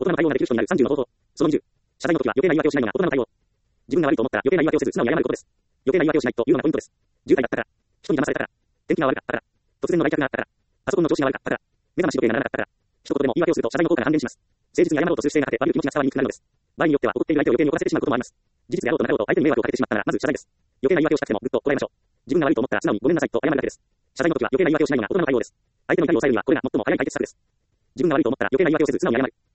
大人の対応ができる人になる30の方法。その20。謝罪の時は余計な言い訳をしないのが大人の対応。自分が悪いと思ったら余計な言い訳をせず素直に謝ることです。余計な言い訳をしないというのがポイントです。渋滞だったから。人に騙されたから。天気が悪かったから。突然の来客があったから。パソコンの調子が悪かったから。目覚まし時計が鳴らなかったから。一言でも言い訳をすると謝罪の効果が半減します。誠実に謝ろうとする姿勢があって悪い気持ちが伝わりにくくなるのです。場合によっては怒っている相手を余計に怒らせてしまうこともあります。事実であろうとなかろうと相手に迷惑をかけてしまったらまず謝罪です。余計な言い訳をしたくてもぐっとこらえましょう。自分が悪いと思ったら素直にごめんなさいと謝るだけです。謝罪の時は余計な言い訳をしないのが大人の対応です。相手の怒りを抑えるにはこれが最も早い解決策です。自分が悪いと思ったら余計な言い訳をせず素直に謝る。